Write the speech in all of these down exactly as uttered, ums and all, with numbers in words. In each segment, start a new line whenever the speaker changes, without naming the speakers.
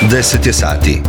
deset je sati.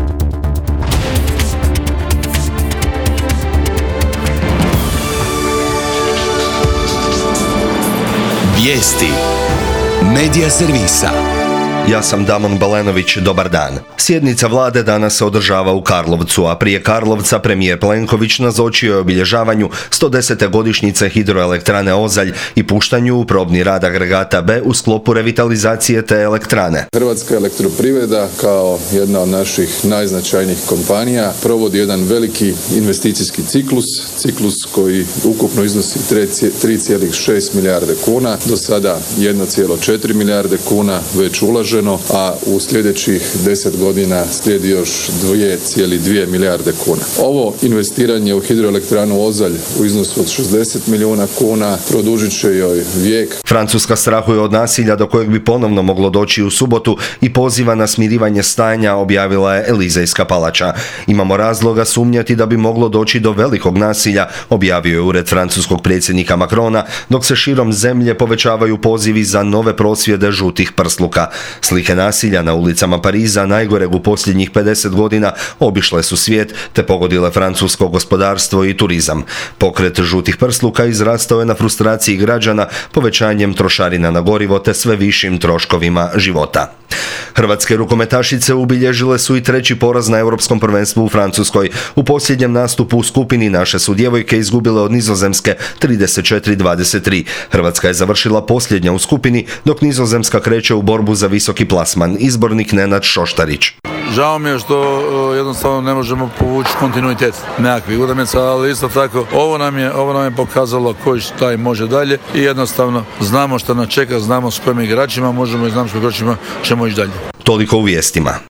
Vijesti Medija servisa. Ja sam Damon Balenović, dobar dan. Sjednica vlade danas se održava u Karlovcu, a prije Karlovca premijer Plenković nazočio je obilježavanju sto desete godišnjice hidroelektrane Ozalj i puštanju u probni rad agregata B u sklopu revitalizacije te elektrane.
Hrvatska elektroprivreda kao jedna od naših najznačajnijih kompanija provodi jedan veliki investicijski ciklus, ciklus koji ukupno iznosi tri zarez šest milijarde kuna, do sada jedna zarez četiri milijarde kuna već ulaženo, a u sljedećih deset godina slijedi još dvije zarez dvije milijarde kuna. Ovo investiranje u hidroelektranu Ozalj u iznosu od šezdeset milijuna kuna produžit će joj vijek.
Francuska strahuje od nasilja do kojeg bi ponovno moglo doći u subotu i poziva na smirivanje stanja, objavila je Elizejska palača. Imamo razloga sumnjati da bi moglo doći do velikog nasilja, objavio je ured francuskog predsjednika Macrona, dok se širom zemlje povećavaju pozivi za nove prosvjede žutih prsluka. Slike nasilja na ulicama Pariza, najgoreg u posljednjih pedeset godina, obišle su svijet te pogodile francusko gospodarstvo i turizam. Pokret žutih prsluka izrastao je na frustraciji građana povećanjem trošarina na gorivo te sve višim troškovima života. Hrvatske rukometašice ubilježile su i treći poraz na Europskom prvenstvu u Francuskoj. U posljednjem nastupu u skupini naše su djevojke izgubile od Nizozemske trideset četiri dvadeset tri. Hrvatska je završila posljednja u skupini, dok Nizozemska kreće u borbu za visoki plasman. Izbornik Nenad Šoštarić.
Žao mi je što jednostavno ne možemo povući kontinuitet nekakvih utakmica, ali isto tako ovo nam je, ovo nam je pokazalo koji taj može dalje i jednostavno znamo što nas čeka, znamo s kojim igračima možemo i znamo s kojim igračima ćemo ići dalje.
Toliko u vijestima.